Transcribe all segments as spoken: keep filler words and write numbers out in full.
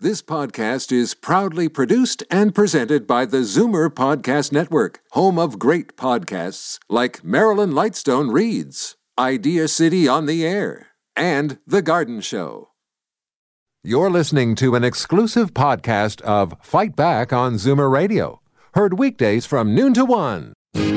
This podcast is proudly produced and presented by the Zoomer Podcast Network, home of great podcasts like Marilyn Lightstone Reads, Idea City on the Air, and The Garden Show. You're listening to an exclusive podcast of Fight Back on Zoomer Radio, heard weekdays from noon to one.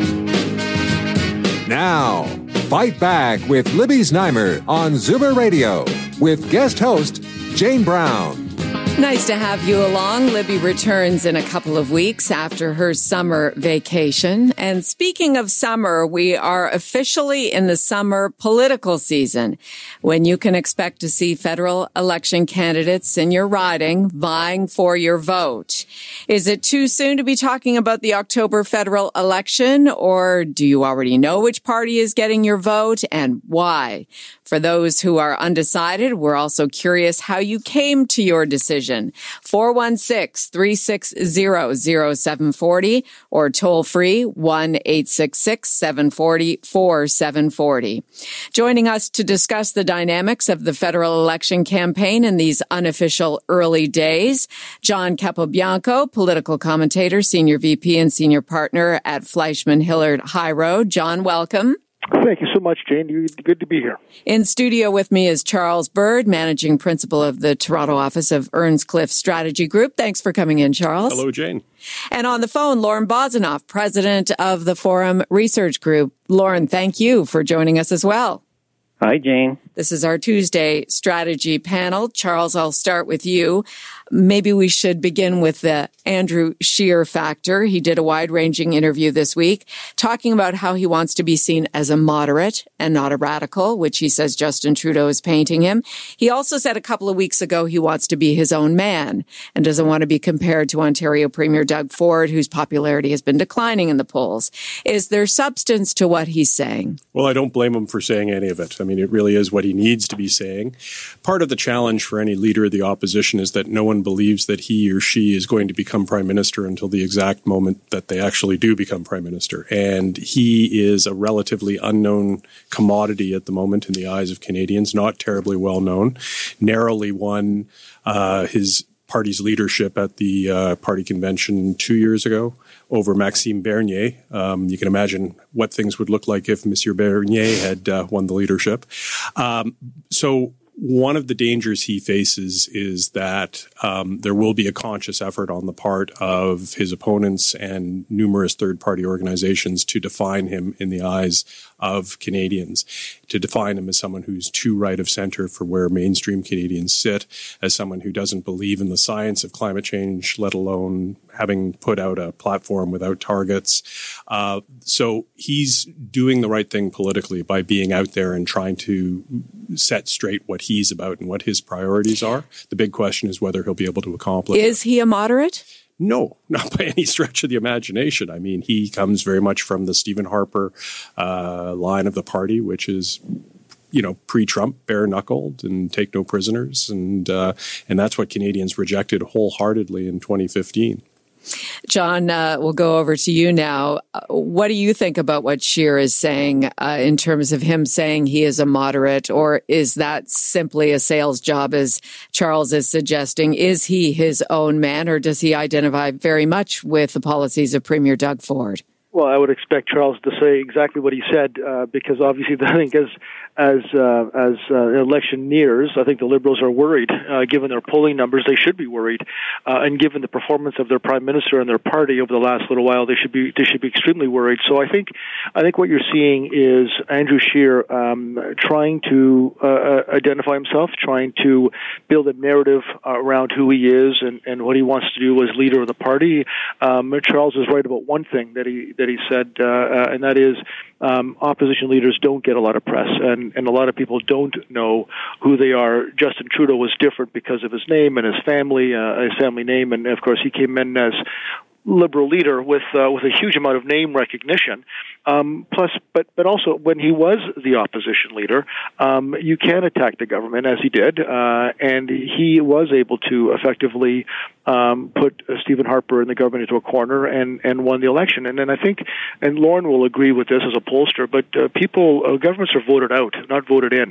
Now, Fight Back with Libby Znaimer on Zoomer Radio with guest host Jane Brown. Nice to have you along. Libby returns in a couple of weeks after her summer vacation. And speaking of summer, we are officially in the summer political season, when you can expect to see federal election candidates in your riding vying for your vote. Is it too soon to be talking about the October federal election, or do you already know which party is getting your vote and why? For those who are undecided, we're also curious how you came to your decision. four one six, three six zero, zero seven four zero or toll free one eight six six, seven four zero, four seven four zero. Joining us to discuss the dynamics of the federal election campaign in these unofficial early days, John Capobianco, political commentator, senior V P and senior partner at Fleishman Hillard High Road. John, welcome. Thank you so much, Jane. Good to be here. In studio with me is Charles Bird, managing principal of the Toronto office of Earnscliffe Strategy Group. Thanks for coming in, Charles. Hello, Jane. And on the phone, Lauren Bozinoff, president of the Forum Research Group. Lauren, thank you for joining us as well. Hi, Jane. This is our Tuesday strategy panel. Charles, I'll start with you. Maybe we should begin with the Andrew Scheer factor. He did a wide-ranging interview this week talking about how he wants to be seen as a moderate and not a radical, which he says Justin Trudeau is painting him. He also said a couple of weeks ago he wants to be his own man and doesn't want to be compared to Ontario Premier Doug Ford, whose popularity has been declining in the polls. Is there substance to what he's saying? Well, I don't blame him for saying any of it. I mean, it really is what he needs to be saying. Part of the challenge for any leader of the opposition is that no one believes that he or she is going to become prime minister until the exact moment that they actually do become prime minister. And he is a relatively unknown commodity at the moment in the eyes of Canadians, not terribly well known, narrowly won uh, his party's leadership at the uh, party convention two years ago over Maxime Bernier. Um, you can imagine what things would look like if Monsieur Bernier had uh, won the leadership. Um, so one of the dangers he faces is that um, there will be a conscious effort on the part of his opponents and numerous third-party organizations to define him in the eyes of Canadians, to define him as someone who's too right of center for where mainstream Canadians sit, as someone who doesn't believe in the science of climate change, let alone having put out a platform without targets. Uh, so he's doing the right thing politically by being out there and trying to set straight what he's about and what his priorities are. The big question is whether he'll be able to accomplish it. Is he a moderate? No, not by any stretch of the imagination. I mean, he comes very much from the Stephen Harper uh, line of the party, which is, you know, pre-Trump, bare-knuckled and take no prisoners. And, uh, and that's what Canadians rejected wholeheartedly in twenty fifteen. John, uh, we'll go over to you now. Uh, what do you think about what Scheer is saying uh, in terms of him saying he is a moderate, or is that simply a sales job, as Charles is suggesting? Is he his own man, or does he identify very much with the policies of Premier Doug Ford? Well, I would expect Charles to say exactly what he said, uh, because obviously I think as as uh, as uh, the election nears, I think the Liberals are worried, uh, given their polling numbers. They should be worried, uh, and given the performance of their prime minister and their party over the last little while, they should be they should be extremely worried. So I think I think what you're seeing is Andrew Scheer um, trying to uh, identify himself, trying to build a narrative around who he is and, and what he wants to do as leader of the party. Um, Charles is right about one thing that he that he said, uh, uh, and that is um, opposition leaders don't get a lot of press, and, and a lot of people don't know who they are. Justin Trudeau was different because of his name and his family, uh, his family name, and of course he came in as Liberal leader with uh, with a huge amount of name recognition. Um, plus, but but also when he was the opposition leader, um, you can attack the government as he did, uh, and he was able to effectively um, put uh, Stephen Harper and the government into a corner and, and won the election. And then I think, and Lauren will agree with this as a pollster, but uh, people, uh, governments are voted out, not voted in.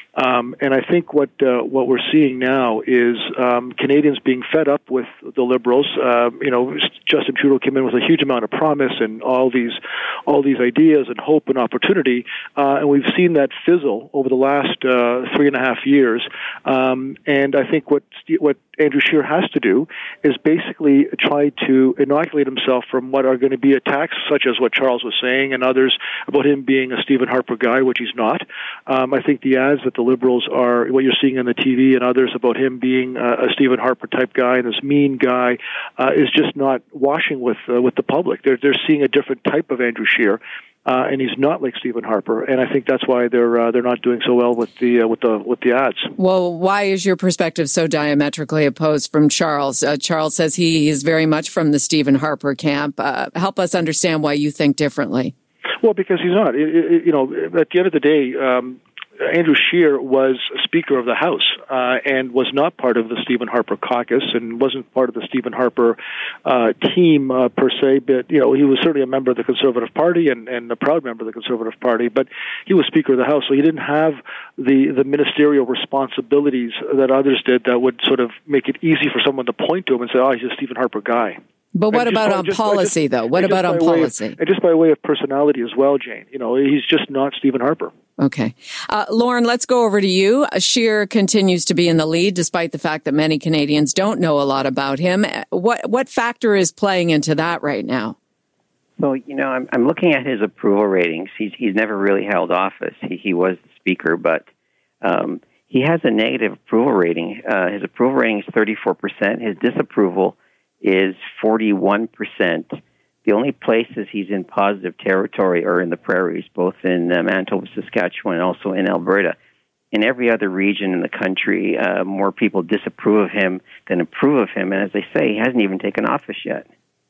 Um, and I think what uh, what we're seeing now is um, Canadians being fed up with the Liberals. Uh, you know, Justin Trudeau came in with a huge amount of promise and all these all these ideas and hope and opportunity, uh, and we've seen that fizzle over the last uh, three and a half years. Um, and I think what what Andrew Scheer has to do is basically try to inoculate himself from what are going to be attacks, such as what Charles was saying and others about him being a Stephen Harper guy, which he's not. Um, I think the ads that the Liberals are, what you're seeing on the T V and others about him being uh, a Stephen Harper type guy and this mean guy, uh, is just not washing with uh, with the public. They're they're seeing a different type of Andrew Scheer. Uh, and he's not like Stephen Harper, and I think that's why they're uh, they're not doing so well with the uh, with the with the ads. Well, why is your perspective so diametrically opposed from Charles? Uh, Charles says he is very much from the Stephen Harper camp. Uh, help us understand why you think differently. Well, because he's not. It, it, you know, at the end of the day, um, Andrew Scheer was Speaker of the House uh, and was not part of the Stephen Harper caucus and wasn't part of the Stephen Harper uh, team uh, per se. But you know, he was certainly a member of the Conservative Party and, and a proud member of the Conservative Party. But he was Speaker of the House, so he didn't have the the ministerial responsibilities that others did that would sort of make it easy for someone to point to him and say, "Oh, he's a Stephen Harper guy." But what about on policy, though? What about on policy? And just by way of personality as well, Jane. You know, he's just not Stephen Harper. Okay. Uh, Lauren, let's go over to you. Scheer continues to be in the lead, despite the fact that many Canadians don't know a lot about him. What what factor is playing into that right now? Well, you know, I'm, I'm looking at his approval ratings. He's he's never really held office. He, he was the speaker, but um, he has a negative approval rating. Uh, his approval rating is thirty-four percent. His disapproval is forty-one percent. The only places he's in positive territory are in the prairies, both in uh, Manitoba, Saskatchewan, and also in Alberta. In every other region in the country, uh, more people disapprove of him than approve of him. And as they say, he hasn't even taken office yet.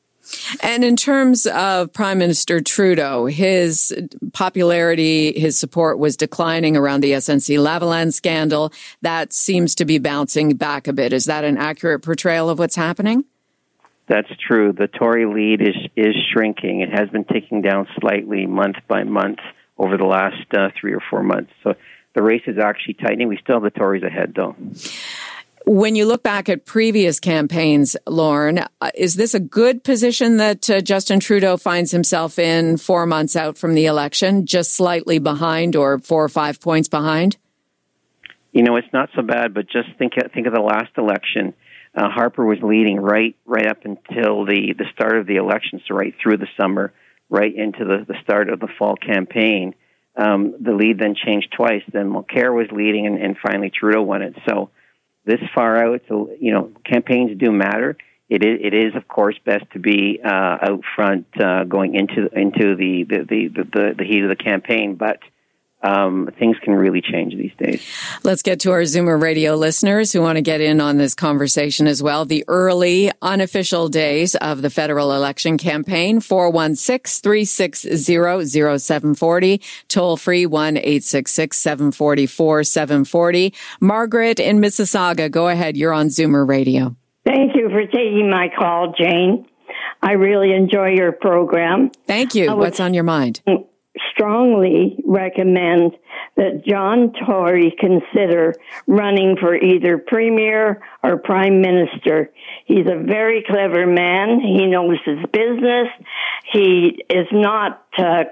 And in terms of Prime Minister Trudeau, his popularity, his support was declining around the S N C-Lavalin scandal. That seems to be bouncing back a bit. Is that an accurate portrayal of what's happening? That's true. The Tory lead is is shrinking. It has been ticking down slightly month by month over the last uh, three or four months. So the race is actually tightening. We still have the Tories ahead, though. When you look back at previous campaigns, Lauren, uh, is this a good position that uh, Justin Trudeau finds himself in four months out from the election, just slightly behind or four or five points behind? You know, it's not so bad, but just think think of the last election. Uh, Harper was leading right right up until the, the start of the election, so right through the summer, right into the, the start of the fall campaign. Um, the lead then changed twice. Then Mulcair was leading, and, and finally Trudeau won it. So this far out, so, you know, campaigns do matter. It is, it is of course, best to be uh, out front uh, going into into the the, the, the the heat of the campaign, but Um, things can really change these days. Let's get to our Zoomer Radio listeners who want to get in on this conversation as well. The early, unofficial days of the federal election campaign, four one six, three six zero, zero seven four zero, toll free one eight six six, seven four four, seven four zero. Margaret in Mississauga, go ahead. You're on Zoomer Radio. Thank you for taking my call, Jane. I really enjoy your program. Thank you. What's on your mind? Strongly recommend that John Tory consider running for either Premier or Prime Minister. He's a very clever man. He knows his business. He is not, uh,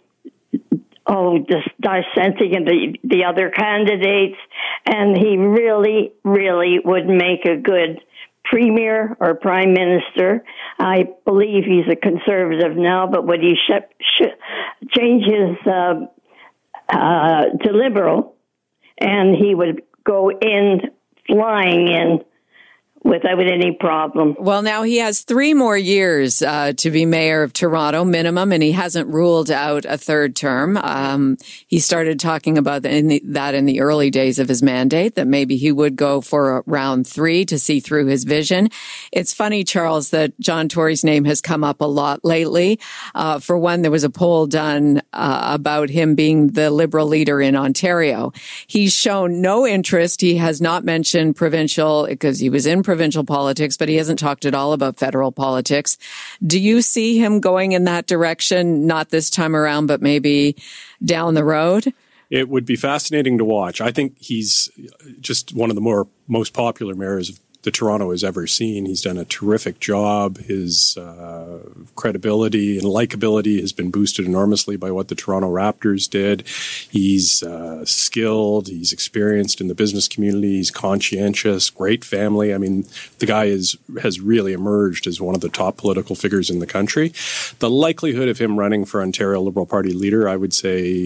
oh, just dissenting the, the other candidates. And he really, really would make a good Premier or Prime Minister. I believe he's a Conservative now, but would he sh- sh- change his uh, uh, to Liberal, and he would go in, flying in, without any problem. Well, now he has three more years uh, to be mayor of Toronto, minimum, and he hasn't ruled out a third term. Um, he started talking about the, in the, that in the early days of his mandate, that maybe he would go for round three to see through his vision. It's funny, Charles, that John Tory's name has come up a lot lately. Uh, for one, there was a poll done uh, about him being the Liberal leader in Ontario. He's shown no interest. He has not mentioned provincial, because he was in provincial politics, but he hasn't talked at all about federal politics. Do you see him going in that direction, not this time around, but maybe down the road? It would be fascinating to watch. I think he's just one of the more most popular mayors of the Toronto has ever seen. He's done a terrific job. His uh, credibility and likability has been boosted enormously by what the Toronto Raptors did. He's uh, skilled. He's experienced in the business community. He's conscientious, great family. I mean, the guy is has really emerged as one of the top political figures in the country. The likelihood of him running for Ontario Liberal Party leader, I would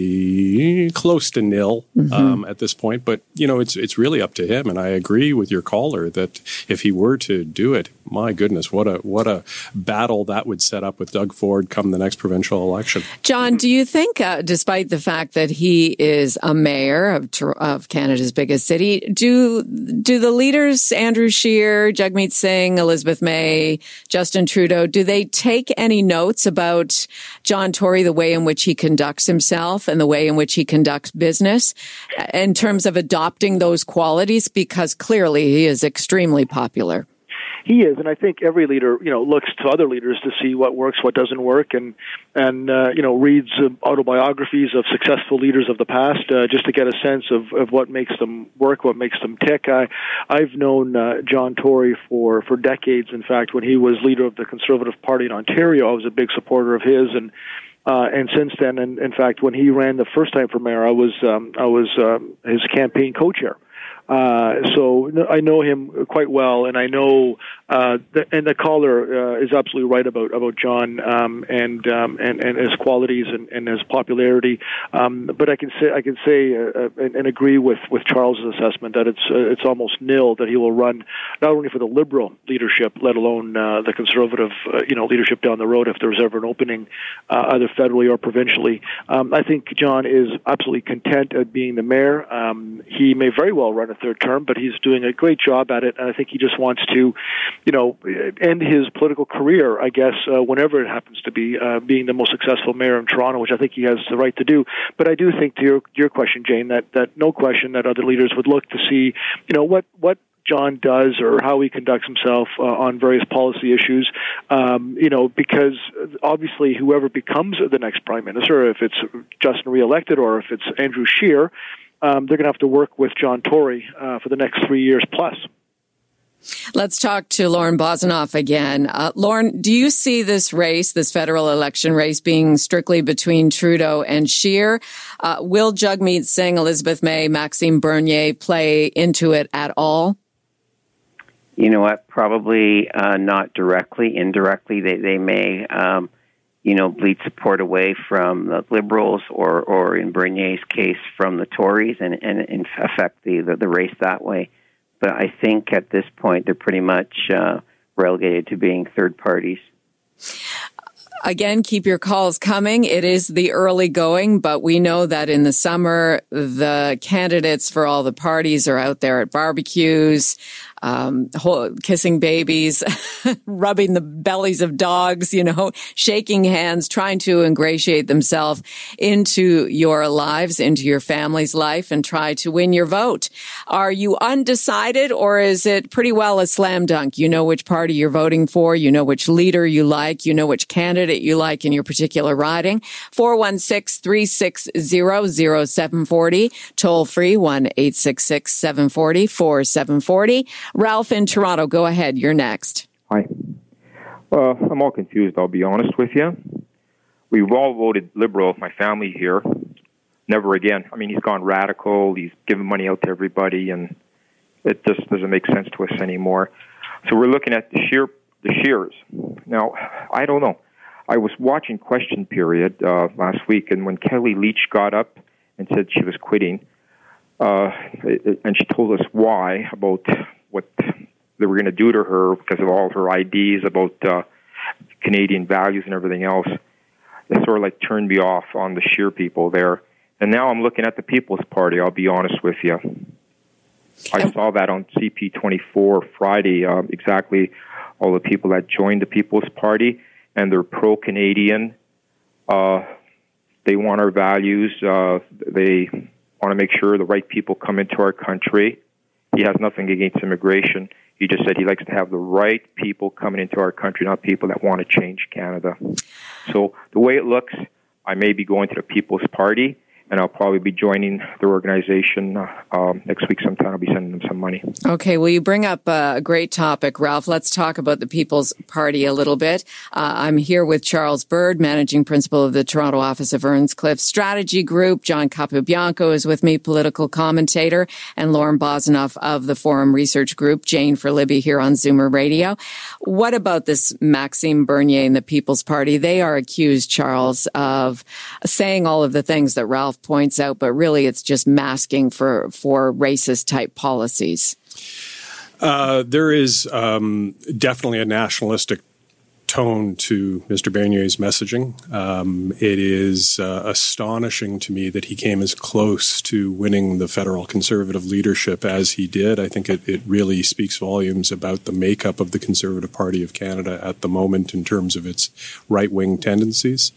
say close to nil mm-hmm. um, at this point. But, you know, it's it's really up to him. And I agree with your caller that if he were to do it, my goodness, what a what a battle that would set up with Doug Ford come the next provincial election. John, do you think, uh, despite the fact that he is a mayor of, of Canada's biggest city, do do the leaders, Andrew Scheer, Jagmeet Singh, Elizabeth May, Justin Trudeau, do they take any notes about John Tory, the way in which he conducts himself and the way in which he conducts business in terms of adopting those qualities? Because clearly he is extremely popular. He is, and I think every leader, you know, looks to other leaders to see what works, what doesn't work, and and uh, you know, reads uh, autobiographies of successful leaders of the past uh, just to get a sense of, of what makes them work, what makes them tick. I, I've known uh, John Tory for, for decades. In fact, when he was leader of the Conservative Party in Ontario, I was a big supporter of his, and uh, and since then, and in fact, when he ran the first time for mayor, I was um, I was um, his campaign co-chair. Uh, so I know him quite well, and I know, uh, the, and the caller uh, is absolutely right about about John um, and, um, and and his qualities and, and his popularity. Um, but I can say I can say uh, and, and agree with, with Charles' assessment that it's uh, it's almost nil that he will run not only for the Liberal leadership, let alone uh, the Conservative uh, you know leadership down the road if there's ever an opening, uh, either federally or provincially. Um, I think John is absolutely content at being the mayor. Um, he may very well run a third term, but he's doing a great job at it, and I think he just wants to, you know, end his political career, I guess, uh, whenever it happens to be, uh, being the most successful mayor in Toronto, which I think he has the right to do. But I do think, to your, your question, Jane, that, that no question that other leaders would look to see, you know, what, what John does or how he conducts himself uh, on various policy issues, um, you know, because obviously whoever becomes the next prime minister, if it's Justin reelected or if it's Andrew Scheer, Um, they're going to have to work with John Tory uh, for the next three years plus. Let's talk to Lauren Bosanoff again. Uh, Lauren, do you see this race, this federal election race, being strictly between Trudeau and Scheer? Uh, will Jagmeet Singh, Elizabeth May, Maxime Bernier play into it at all? You know what? Probably uh, not directly. Indirectly, they, they may... Um, you know, bleed support away from the Liberals or, or in Bernier's case, from the Tories and, and, and affect the, the, the race that way. But I think at this point, they're pretty much uh, relegated to being third parties. Again, keep your calls coming. It is the early going, but we know that in the summer, the candidates for all the parties are out there at barbecues, um, kissing babies, rubbing the bellies of dogs, you know, shaking hands, trying to ingratiate themselves into your lives, into your family's life, and try to win your vote. Are you undecided, or is it pretty well a slam dunk? You know which party you're voting for, you know which leader you like, you know which candidate you like in your particular riding. four one six, three six zero, zero seven four zero, toll free one eight six six, seven four zero, four seven four zero. Ralph in Toronto, go ahead. You're next. Hi. Uh, I'm all confused, I'll be honest with you. We've all voted Liberal, my family here. Never again. I mean, he's gone radical. He's given money out to everybody, and it just doesn't make sense to us anymore. So we're looking at the Scheer, the Scheers. Now, I don't know. I was watching Question Period uh, last week, and when Kelly Leitch got up and said she was quitting, uh, and she told us why, about what they were going to do to her because of all her ideas about uh, Canadian values and everything else, it sort of like turned me off on the Scheer people there. And now I'm looking at the People's Party, I'll be honest with you. I saw that on C P twenty-four Friday, uh, exactly all the people that joined the People's Party, and they're pro-Canadian. Uh, they want our values. Uh, they want to make sure the right people come into our country. He has nothing against immigration. He just said he likes to have the right people coming into our country, not people that want to change Canada. So the way it looks, I may be going to the People's Party, and I'll probably be joining their organization uh, um, next week sometime. I'll be sending them some money. Okay, well, you bring up a great topic, Ralph. Let's talk about the People's Party a little bit. Uh, I'm here with Charles Bird, Managing Principal of the Toronto office of Earnscliffe Strategy Group. John Capobianco is with me, political commentator, and Lauren Bosanoff of the Forum Research Group. Jane for Libby here on Zoomer Radio. What about this Maxime Bernier and the People's Party? They are accused, Charles, of saying all of the things that Ralph points out, but really it's just masking for, for racist type policies. Uh, there is um, definitely a nationalistic tone to Mister Bernier's messaging. Um, it is uh, astonishing to me that he came as close to winning the federal Conservative leadership as he did. I think it, it really speaks volumes about the makeup of the Conservative Party of Canada at the moment in terms of its right-wing tendencies.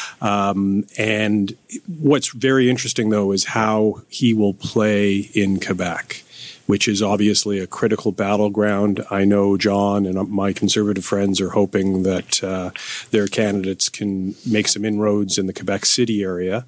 Um, and what's very interesting, though, is how he will play in Quebec, which is obviously a critical battleground. I know John and my Conservative friends are hoping that uh, their candidates can make some inroads in the Quebec City area.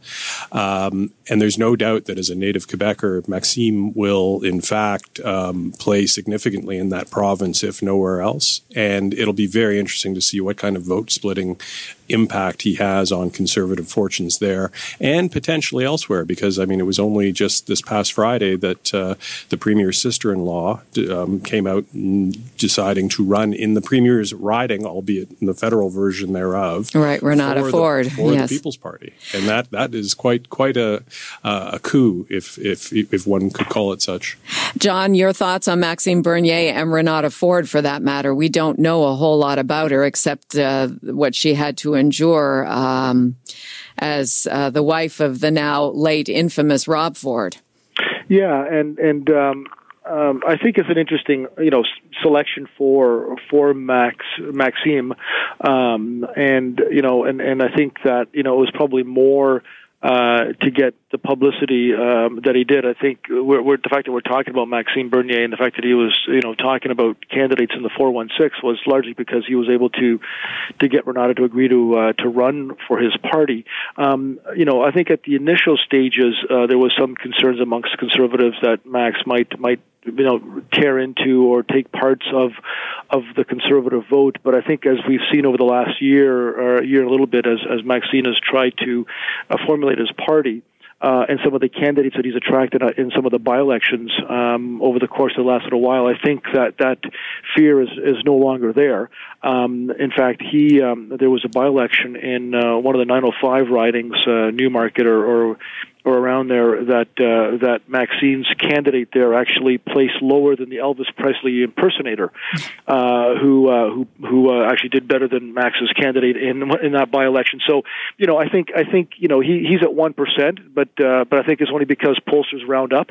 Um, and there's no doubt that as a native Quebecer, Maxime will, in fact, um, play significantly in that province, if nowhere else. And it'll be very interesting to see what kind of vote splitting impact he has on Conservative fortunes there and potentially elsewhere, because, I mean, it was only just this past Friday that uh, the Premier's sister-in-law um, came out deciding to run in the Premier's riding, albeit in the federal version thereof. Right, Renata for Ford. The, for yes. the People's Party. And that, that is quite quite a, uh, a coup, if, if, if one could call it such. John, your thoughts on Maxime Bernier and Renata Ford, for that matter? We don't know a whole lot about her except uh, what she had to endure um, as uh, the wife of the now late infamous Rob Ford. Yeah, and and um, um, I think it's an interesting, you know, selection for for Max Maxime, um, and you know, and, and I think that you know it was probably more uh, to get the publicity um, that he did. I think we're, we're, the fact that we're talking about Maxime Bernier and the fact that he was, you know, talking about candidates in the four one six was largely because he was able to to get Renata to agree to uh, to run for his party. Um, you know, I think at the initial stages uh, there was some concerns amongst Conservatives that Max might might you know tear into or take parts of of the Conservative vote. But I think as we've seen over the last year or a year and a little bit, as as Maxime has tried to uh, formulate his party, Uh, and some of the candidates that he's attracted in some of the by-elections um, over the course of the last little while, I think that that fear is, is no longer there. Um, in fact, he um, there was a by-election in uh, one of the nine oh five ridings, uh, Newmarket or, or or around there, that uh, that Maxime's candidate there actually placed lower than the Elvis Presley impersonator, uh, who uh, who who uh, actually did better than Max's candidate in in that by-election. So, you know, I think I think you know he he's at one percent, but uh, but I think it's only because pollsters round up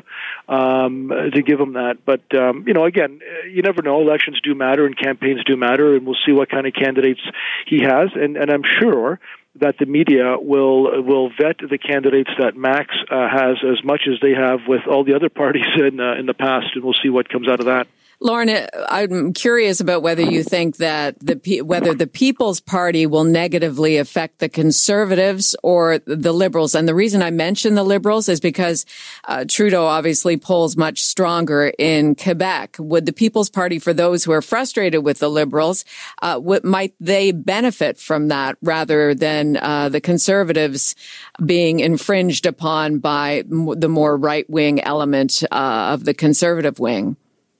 um, to give him that. But um, you know, again, you never know. Elections do matter and campaigns do matter, and we'll see what kind of candidates he has. And and I'm sure that the media will will vet the candidates that Max uh, has as much as they have with all the other parties in uh, in the past, and we'll see what comes out of that. Lauren, I'm curious about whether you think that the whether the People's Party will negatively affect the Conservatives or the Liberals. And the reason I mention the Liberals is because uh, Trudeau obviously polls much stronger in Quebec. Would the People's Party, for those who are frustrated with the Liberals, uh, what, might they benefit from that rather than uh, the Conservatives being infringed upon by the more right-wing element uh, of the Conservative wing?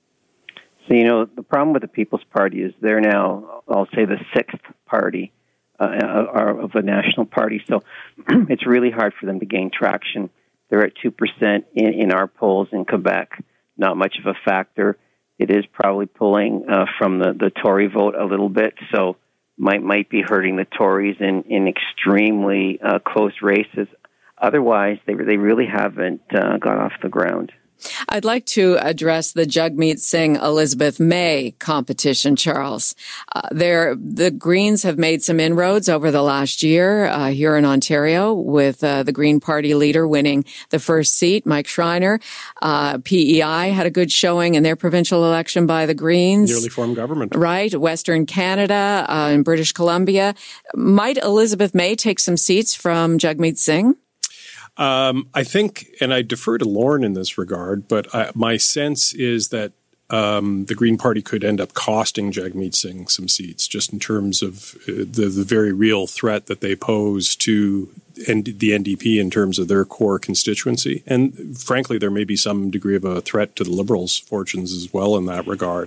So, you know, the problem with the People's Party is they're now, I'll say, the sixth party uh, of a national party. So it's really hard for them to gain traction. They're at two percent in, in our polls in Quebec, not much of a factor. It is probably pulling uh, from the, the Tory vote a little bit, so might might be hurting the Tories in, in extremely uh, close races. Otherwise, they, they really haven't uh, got off the ground. I'd like to address the Jagmeet Singh Elizabeth May competition, Charles. Uh, there, the Greens have made some inroads over the last year uh, here in Ontario, with uh, the Green Party leader winning the first seat, Mike Schreiner. Uh, P E I had a good showing in their provincial election by the Greens. Newly formed government. Right. Western Canada, uh, in British Columbia. Might Elizabeth May take some seats from Jagmeet Singh? Um, I think, and I defer to Lorne in this regard, but I, my sense is that um, the Green Party could end up costing Jagmeet Singh some seats, just in terms of uh, the, the very real threat that they pose to N- the N D P in terms of their core constituency. And frankly, there may be some degree of a threat to the Liberals' fortunes as well in that regard.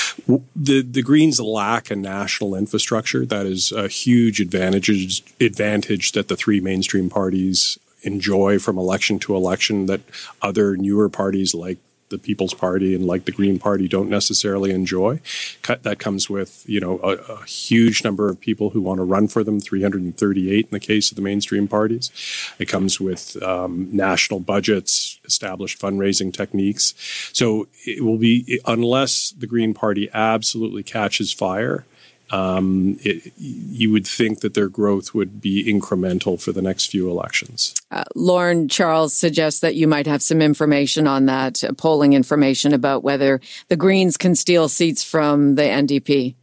The, the Greens lack a national infrastructure. That is a huge advantage, advantage that the three mainstream parties enjoy from election to election that other newer parties like the People's Party and like the Green Party don't necessarily enjoy. That comes with, you know, a, a huge number of people who want to run for them, three hundred thirty-eight in the case of the mainstream parties. It comes with um, national budgets, established fundraising techniques. So it will be, unless the Green Party absolutely catches fire, Um, it, you would think that their growth would be incremental for the next few elections. Uh, Lorne, Charles suggests that you might have some information on that, uh, polling information about whether the Greens can steal seats from the N D P.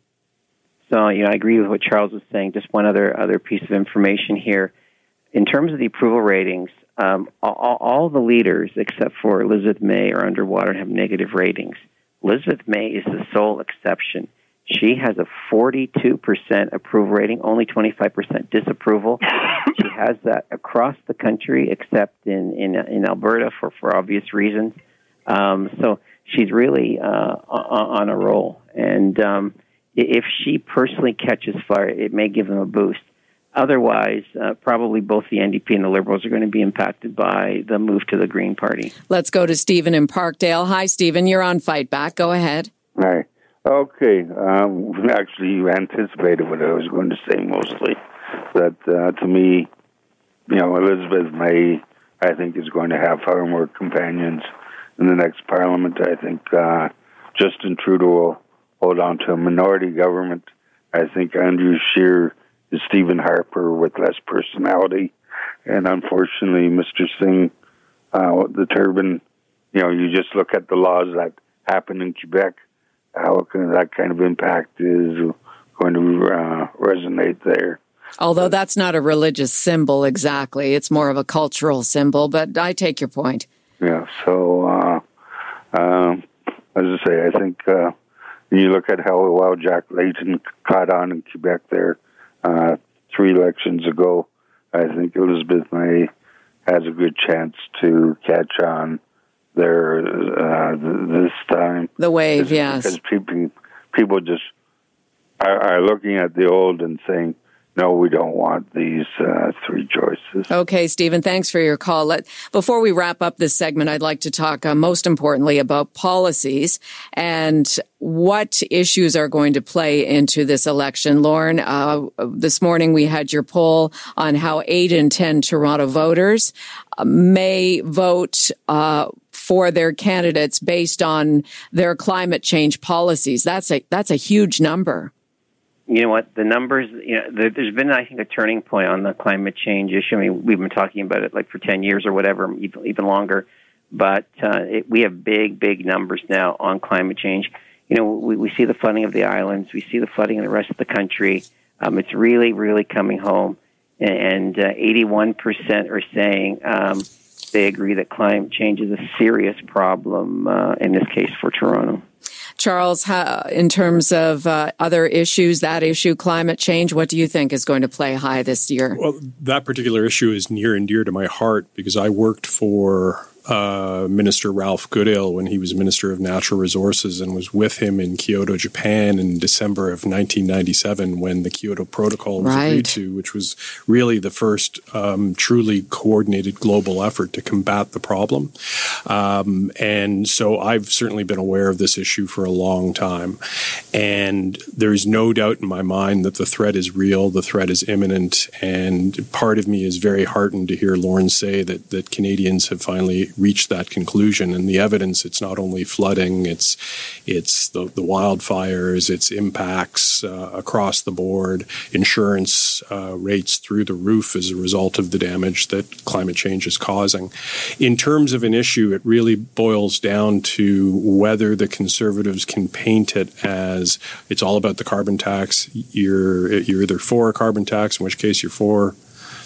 So, you know, I agree with what Charles was saying. Just one other other piece of information here. In terms of the approval ratings, um, all, all the leaders except for Elizabeth May are underwater and have negative ratings. Elizabeth May is the sole exception. She has a forty-two percent approval rating, only twenty-five percent disapproval. She has that across the country, except in, in, in Alberta for, for obvious reasons. Um, so she's really uh, on a roll. And um, if she personally catches fire, it may give them a boost. Otherwise, uh, probably both the N D P and the Liberals are going to be impacted by the move to the Green Party. Let's go to Stephen in Parkdale. Hi, Stephen. You're on Fight Back. Go ahead. Hi. Okay. Um, actually, you anticipated what I was going to say mostly. That, uh, to me, you know, Elizabeth May, I think, is going to have far more companions in the next parliament. I think uh, Justin Trudeau will hold on to a minority government. I think Andrew Scheer is Stephen Harper with less personality. And unfortunately, Mister Singh, uh, the turban, you know, you just look at the laws that happen in Quebec, how that kind of impact is going to uh, resonate there. Although that's not a religious symbol exactly. It's more of a cultural symbol, but I take your point. Yeah, so uh, um, as I say, I think uh, when you look at how well Jack Layton caught on in Quebec there uh, three elections ago, I think Elizabeth May has a good chance to catch on there uh, this time. The wave, because, yes. Because people, people just are, are looking at the old and saying, no, we don't want these uh, three choices. Okay, Stephen, thanks for your call. Let, before we wrap up this segment, I'd like to talk uh, most importantly about policies and what issues are going to play into this election. Lorne, uh, this morning we had your poll on how eight in ten Toronto voters uh, may vote uh, for their candidates based on their climate change policies. That's a that's a huge number. You know what? The numbers, you know, there, there's been, I think, a turning point on the climate change issue. I mean, we've been talking about it like for ten years or whatever, even, even longer. But uh, it, we have big, big numbers now on climate change. You know, we, we see the flooding of the islands. We see the flooding in the rest of the country. Um, it's really, really coming home. And uh, eighty-one percent are saying um, they agree that climate change is a serious problem, uh, in this case for Toronto. Charles, how, in terms of uh, other issues, that issue, climate change, what do you think is going to play high this year? Well, that particular issue is near and dear to my heart because I worked for uh, Minister Ralph Goodale when he was Minister of Natural Resources and was with him in Kyoto, Japan in December of nineteen ninety-seven when the Kyoto Protocol was right. agreed to, which was really the first um, truly coordinated global effort to combat the problem. Um, and so I've certainly been aware of this issue for a long time. And there's no doubt in my mind that the threat is real, the threat is imminent, and part of me is very heartened to hear Lorne say that, that Canadians have finally reached that conclusion. And the evidence, it's not only flooding, it's it's the, the wildfires, it's impacts uh, across the board, insurance uh, rates through the roof as a result of the damage that climate change is causing. In terms of an issue, it really boils down to whether the Conservatives can paint it as it's all about the carbon tax. You're, you're either for a carbon tax, in which case you're for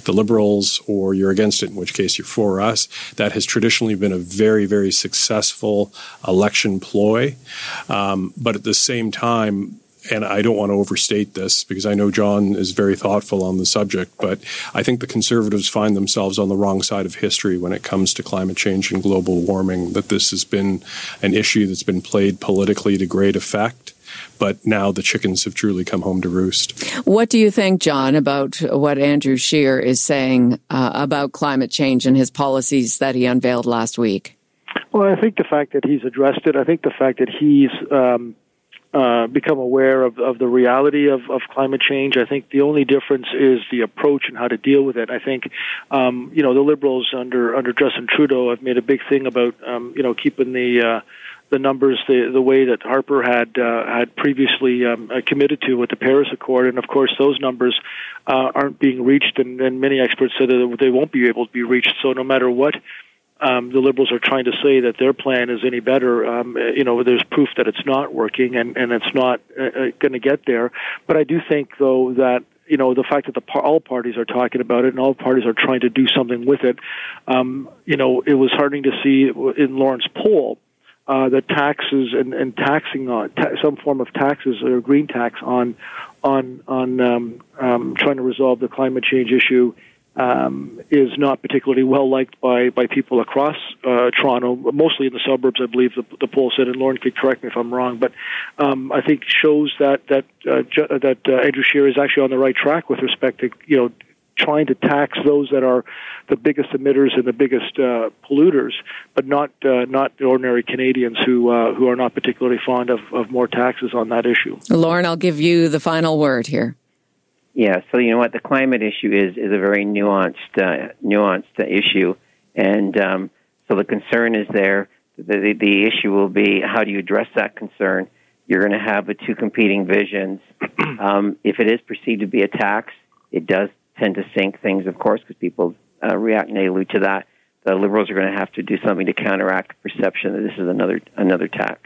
the Liberals or you're against it, in which case you're for us. That has traditionally been a very, very successful election ploy. Um, but at the same time, and I don't want to overstate this because I know John is very thoughtful on the subject, but I think the Conservatives find themselves on the wrong side of history when it comes to climate change and global warming, that this has been an issue that's been played politically to great effect, but now the chickens have truly come home to roost. What do you think, John, about what Andrew Scheer is saying uh, about climate change and his policies that he unveiled last week? Well, I think the fact that he's addressed it, I think the fact that he's um, Uh, become aware of, of the reality of, of climate change. I think the only difference is the approach and how to deal with it. I think, um, you know, the Liberals under under Justin Trudeau have made a big thing about, um, you know, keeping the uh, the numbers the the way that Harper had uh, had previously um, committed to with the Paris Accord, and of course those numbers uh, aren't being reached, and, and many experts said that they won't be able to be reached. So no matter what Um, the Liberals are trying to say that their plan is any better. Um, you know, there's proof that it's not working, and, and it's not uh, going to get there. But I do think, though, that, you know, the fact that the all parties are talking about it and all parties are trying to do something with it, um, you know, it was heartening to see in Lawrence poll uh, that taxes and, and taxing on ta- some form of taxes or green tax on on on um, um, trying to resolve the climate change issue Um, is not particularly well liked by, by people across uh, Toronto, mostly in the suburbs, I believe the, the poll said, and Lauren could correct me if I'm wrong, but um, I think shows that that uh, ju- that uh, Andrew Scheer is actually on the right track with respect to, you know, trying to tax those that are the biggest emitters and the biggest uh, polluters, but not uh, not the ordinary Canadians who uh, who are not particularly fond of, of more taxes on that issue. Lauren, I'll give you the final word here. Yeah, so you know what, the climate issue is is a very nuanced uh, nuanced uh, issue, and um, so the concern is there. The, the the issue will be how do you address that concern. You're going to have the two competing visions. Um, if it is perceived to be a tax, it does tend to sink things, of course, because people uh, react negatively to that. The Liberals are going to have to do something to counteract the perception that this is another another tax.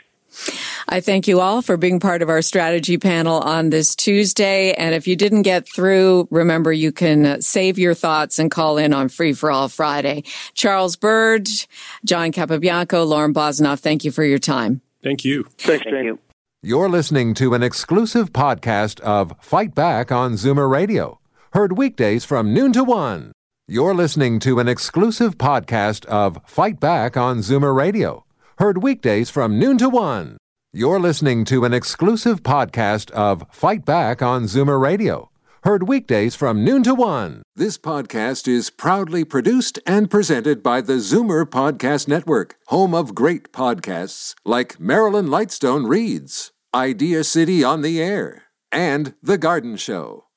I thank you all for being part of our strategy panel on this Tuesday. And if you didn't get through, remember you can save your thoughts and call in on Free for All Friday. Charles Bird, John Capobianco, Lauren Bosnoff, thank you for your time. Thank you. Thanks, Thank you. You're listening to an exclusive podcast of Fight Back on Zoomer Radio. Heard weekdays from noon to one. You're listening to an exclusive podcast of Fight Back on Zoomer Radio. Heard weekdays from noon to one. You're listening to an exclusive podcast of Fight Back on Zoomer Radio. Heard weekdays from noon to one. This podcast is proudly produced and presented by the Zoomer Podcast Network, home of great podcasts like Marilyn Lightstone Reads, Idea City on the Air, and The Garden Show.